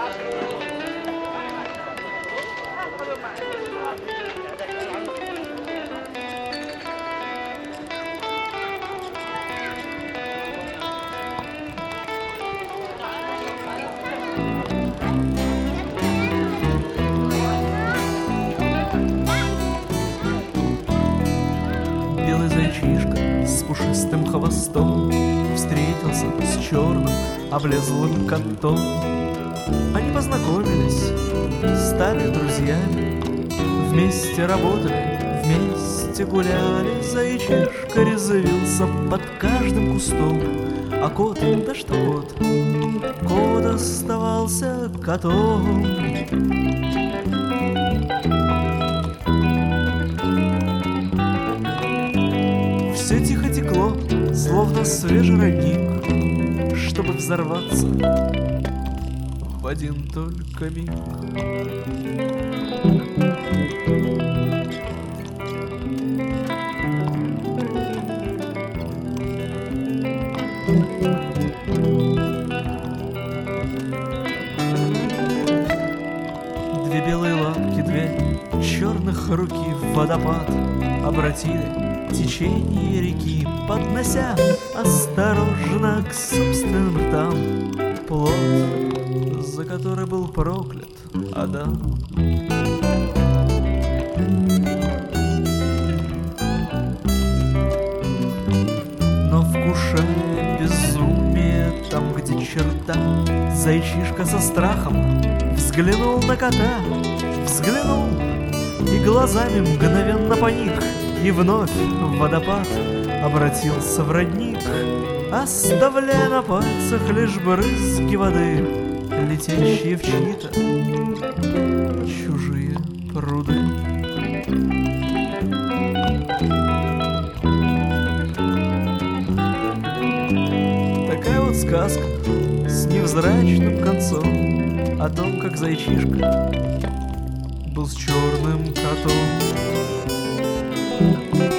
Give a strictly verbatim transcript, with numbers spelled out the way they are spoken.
Белый зайчишка с пушистым хвостом встретился с черным облезлым котом. Они познакомились, стали друзьями, вместе работали, вместе гуляли. Зайчишка резвился под каждым кустом, а кот, да что кот, кот оставался котом. Все тихо текло, словно свежий родник, чтобы взорваться в один только миг. Две белые лапки, две черных руки в водопад обратили течение реки, поднося осторожно к собственным ртам плод, за который был проклят Адам. Но вкушая безумие там, где черта, зайчишка со страхом взглянул на кота, взглянул и глазами мгновенно поник, и вновь в водопад обратился в родник, оставляя на пальцах лишь брызги воды, летящие в чьи-то чужие пруды. Такая вот сказка с невзрачным концом о том, как зайчишка был с черным котом.